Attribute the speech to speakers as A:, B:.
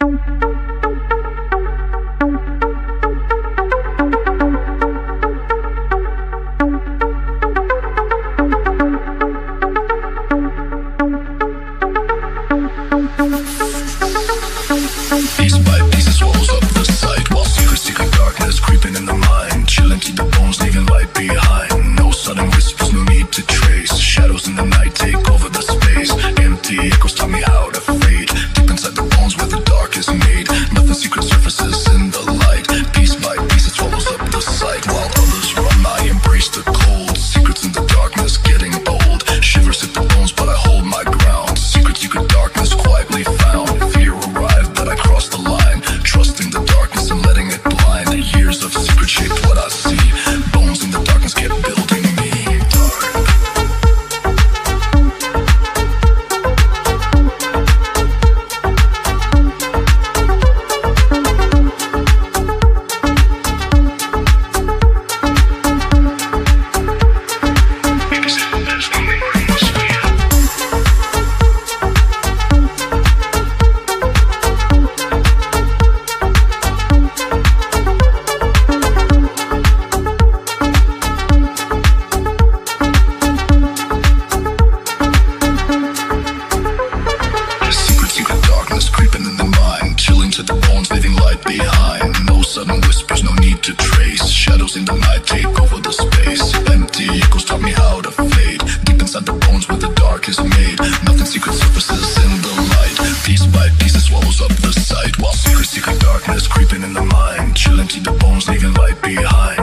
A: Piece by piece it swallows up the sight, while secret darkness creeping in the mind, chilling to the bones, leaving light behind. No sudden whispers, no need to trace. Shadows in the night take over the space. Empty echoes taught me how to fade. Deep inside the bones where the dark is made, nothing secret surfaces in the light. Piece by piece it swallows up the sight, while others run I embrace the cold. Secrets in the darkness getting bold. Shivers hit the bones but I hold my ground. Secret darkness quietly found. Fear arrived but I crossed the line, trusting the darkness and letting it blind. Years of secret shaped what I see. Bones in the darkness kept building me. To the bones, leaving light behind. No sudden whispers, no need to trace. Shadows in the night take over the space. Empty echoes taught me how to fade. Deep inside the bones where the dark is made, nothing secret surfaces in the light. Piece by piece it swallows up the sight, while secret darkness creeping in the mind, chilling to the bones, leaving light behind.